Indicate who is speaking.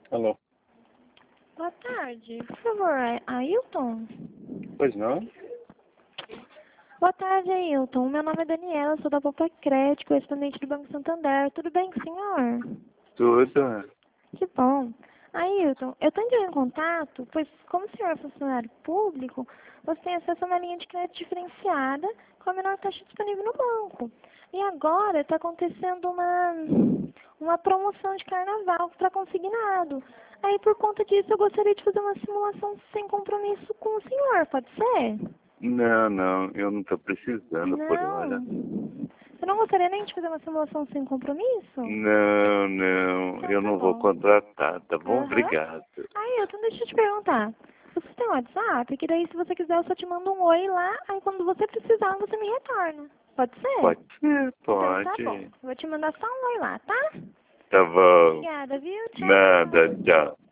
Speaker 1: Alô?
Speaker 2: Boa tarde. Por favor, é Ailton?
Speaker 1: Pois não?
Speaker 2: Boa tarde, Ailton. Meu nome é Daniela, sou da Poupa Crédito, correspondente do Banco Santander. Tudo bem com o senhor?
Speaker 1: Tudo.
Speaker 2: Que bom. Ailton, eu estou entrando em contato, pois como o senhor é funcionário público, você tem acesso a uma linha de crédito diferenciada com a menor taxa disponível no banco. E agora está acontecendo uma promoção de carnaval para consignado. Aí, por conta disso, eu gostaria de fazer uma simulação sem compromisso com o senhor, pode ser?
Speaker 1: Não, eu não estou precisando por hora.
Speaker 2: Não. Você não gostaria nem de fazer uma simulação sem compromisso?
Speaker 1: Não,
Speaker 2: Então
Speaker 1: eu
Speaker 2: tá
Speaker 1: não vou
Speaker 2: bom.
Speaker 1: contratar, tá bom?
Speaker 2: Aham.
Speaker 1: Obrigado.
Speaker 2: Ailton, deixa eu te perguntar. Você tem WhatsApp? Que daí, se você quiser, eu só te mando um oi lá. Aí, quando você precisar, você me retorna. Pode ser?
Speaker 1: Pode ser,
Speaker 2: Então tá bom.
Speaker 1: pode.
Speaker 2: Vou te mandar só um oi lá, tá?
Speaker 1: Tá bom.
Speaker 2: Obrigada, viu? Tchau,
Speaker 1: Nada,
Speaker 2: tchau.
Speaker 1: tchau.